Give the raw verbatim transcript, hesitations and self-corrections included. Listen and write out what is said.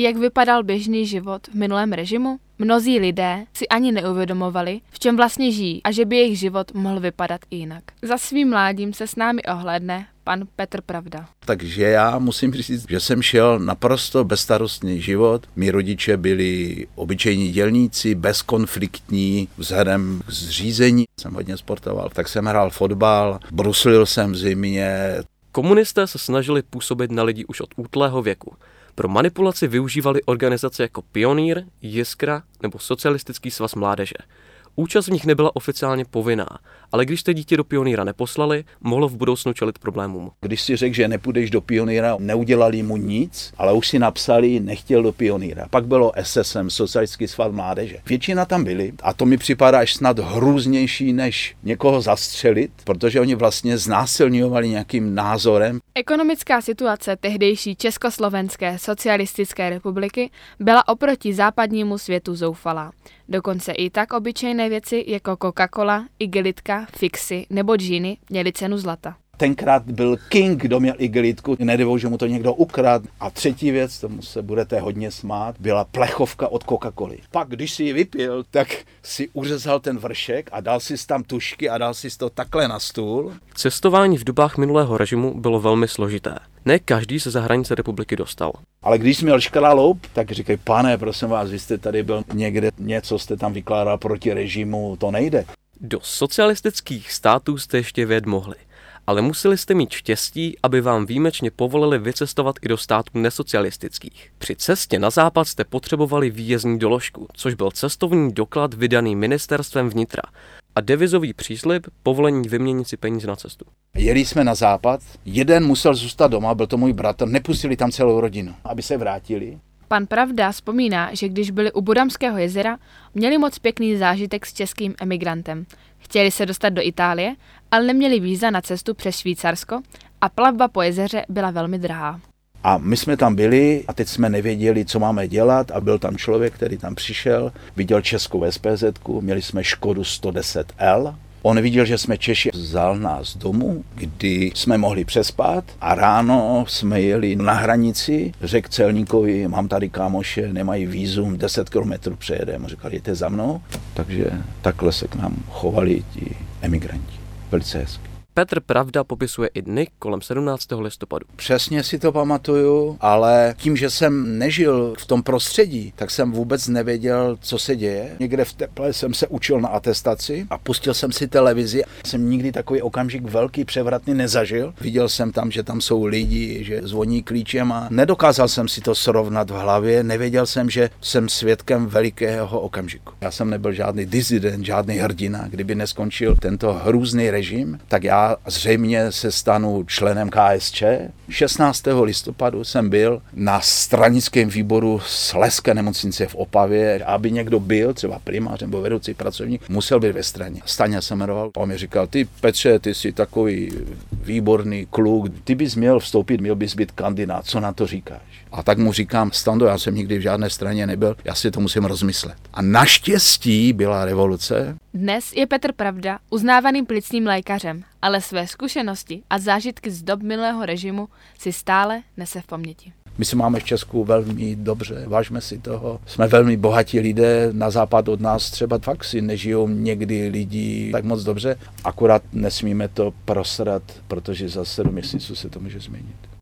Jak vypadal běžný život v minulém režimu? Mnozí lidé si ani neuvědomovali, v čem vlastně žijí a že by jejich život mohl vypadat i jinak. Za svým mládím se s námi ohlédne pan Petr Pravda. Takže já musím říct, že jsem šel naprosto bezstarostný život. Mí rodiče byli obyčejní dělníci, bezkonfliktní, vzhledem k zřízení. Jsem hodně sportoval, tak jsem hrál fotbal, bruslil jsem v zimě. Komunisté se snažili působit na lidi už od útlého věku. Pro manipulaci využívali organizace jako Pionýr, Jiskra nebo Socialistický svaz mládeže. Účast v nich nebyla oficiálně povinná, ale když jste dítě do Pionýra neposlali, mohlo v budoucnu čelit problémům. Když si řekl, že nepůjdeš do Pionýra, neudělali mu nic, ale už si napsali, nechtěl do Pionýra. Pak bylo S S M, Socialistický svaz mládeže. Většina tam byli a to mi připadá až snad hrůznější, než někoho zastřelit, protože oni vlastně znásilňovali nějakým názorem. Ekonomická situace tehdejší Československé socialistické republiky byla oproti západnímu světu zoufalá. Dokonce i tak obyčejné věci jako Coca-Cola, igelitka, fixy nebo džíny měly cenu zlata. Tenkrát byl king, kdo měl igelitku, nedivou, že mu to někdo ukradl. A třetí věc, tomu se budete hodně smát, byla plechovka od Coca-Coly. Pak, když si ji vypil, tak si uřezal ten vršek a dal si tam tušky a dal si to takhle na stůl. Cestování v dobách minulého režimu bylo velmi složité. Ne každý se za hranice republiky dostal. Ale když jsi měl škraloup, tak říkej, pane, prosím vás, vy jste tady byl někde, něco jste tam vykládal proti režimu, to nejde. Do socialistických států jste ještě vjet mohli, ale museli jste mít štěstí, aby vám výjimečně povolili vycestovat i do států nesocialistických. Při cestě na západ jste potřebovali výjezdní doložku, což byl cestovní doklad vydaný ministerstvem vnitra a devizový příslib povolení vyměnit si peníze na cestu. Jeli jsme na západ, jeden musel zůstat doma, byl to můj bratr, nepustili tam celou rodinu, aby se vrátili. Pan Pravda vzpomíná, že když byli u Budamského jezera, měli moc pěkný zážitek s českým emigrantem. Chtěli se dostat do Itálie, ale neměli víza na cestu přes Švýcarsko a plavba po jezeře byla velmi drahá. A my jsme tam byli a teď jsme nevěděli, co máme dělat a byl tam člověk, který tam přišel, viděl českou S P Z ku, měli jsme Škodu sto deset L. On viděl, že jsme Češi, vzal nás domů, kdy jsme mohli přespat a ráno jsme jeli na hranici, řekl celníkovi, mám tady kámoše, nemají vízum, deset kilometrů přejedeme. Říkali, jděte za mnou. Takže takhle se k nám chovali ti emigranti. Velice hezky. Petr Pravda popisuje i dny kolem sedmnáctého listopadu. Přesně si to pamatuju, ale tím, že jsem nežil v tom prostředí, tak jsem vůbec nevěděl, co se děje. Někde v teple jsem se učil na atestaci a pustil jsem si televizi. Jsem nikdy takový okamžik velký, převratný nezažil. Viděl jsem tam, že tam jsou lidi, že zvoní klíčem a nedokázal jsem si to srovnat v hlavě. Nevěděl jsem, že jsem svědkem velikého okamžiku. Já jsem nebyl žádný disident, žádný hrdina. Kdyby neskončil tento hrůzný režim, tak já zřejmě se stanu členem K S Č. šestnáctého listopadu jsem byl na stranickém výboru Slezské nemocnice v Opavě. Aby někdo byl, třeba primář nebo vedoucí pracovník, musel být ve straně. Staňa se jmenoval. On mi říkal, ty Petře, ty jsi takový výborný kluk, ty bys měl vstoupit, měl bys být kandidát, co na to říkáš? A tak mu říkám, Stando, já jsem nikdy v žádné straně nebyl, já si to musím rozmyslet. A naštěstí byla revoluce. Dnes je Petr Pravda uznávaným plicním lékařem, ale své zkušenosti a zážitky z dob minulého režimu si stále nese v paměti. My se máme v Česku velmi dobře, vážme si toho. Jsme velmi bohatí lidé, na západ od nás třeba fakt si nežijou někdy lidi tak moc dobře. Akorát nesmíme to prosrat, protože za sedm měsíců se to může změnit.